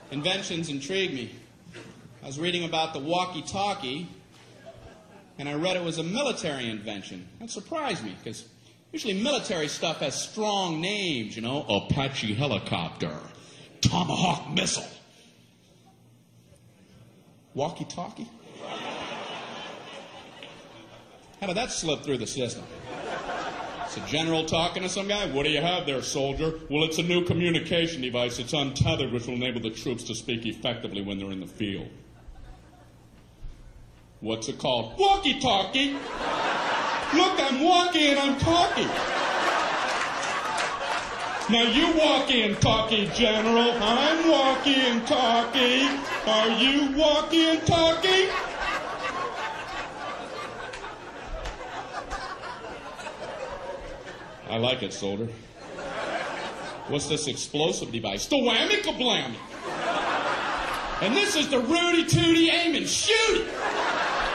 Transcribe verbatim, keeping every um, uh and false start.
Inventions intrigue me. I was reading about the walkie-talkie, and I read it was a military invention. That surprised me, because usually military stuff has strong names, you know, Apache helicopter, Tomahawk missile. Walkie-talkie? How did that slip through the system? It's a general talking to some guy. What do you have there, soldier? Well, it's a new communication device. It's untethered, which will enable the troops to speak effectively when they're in the field. What's it called? Walkie-talkie. Look, I'm walking and I'm talking. Now you walkie and talkie, General. I'm walkie and talkie. Are you walkie and talkie? I like it, soldier. What's this explosive device? The whammy-kablammy. And this is the Rudy Tooty aim and shoot it.